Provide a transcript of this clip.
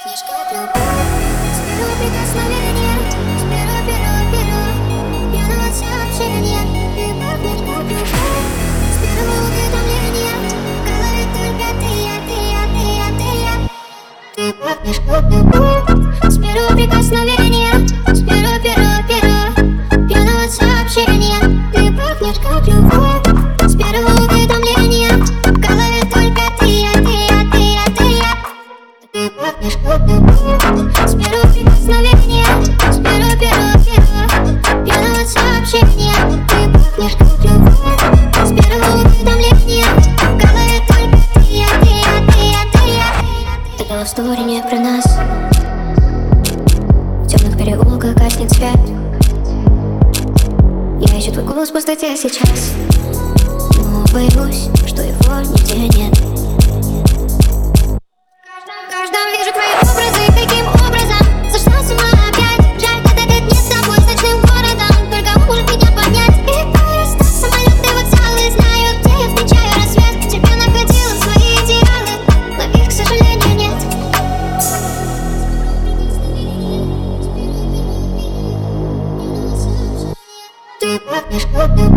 пахнешь как любовь. С первого прикосновения, с первого пьяного сообщения. Ты пахнешь как любовь. С первого уведомления в голове только ты. Ты пахнешь как любовь. С первого прикосновения, с первого пьяного сообщения. Ты пахнешь как любовь. С первого уведомления в голове только ты. Ты пахнешь как любовь. С первого прикосновения, с первого пьяного сообщения. Ты пахнешь как любовь. С первого уведомления в голове только ты. Это love story не про нас. В темных переулках гаснет свет. Я ищу твой голос в пустоте сейчас, но боюсь, что его нигде нет. В каждом вижу твои образы, каким образом сошла с ума опять. Жаль, этот не с тобой, с ночным городом. Только он может меня понять. И аэростоп, самолеты, вокзалы. Знаю, где я встречаю рассвет. Тебя находила в свои идеалы, но их, к сожалению, нет. Ты пахнешь как любовь.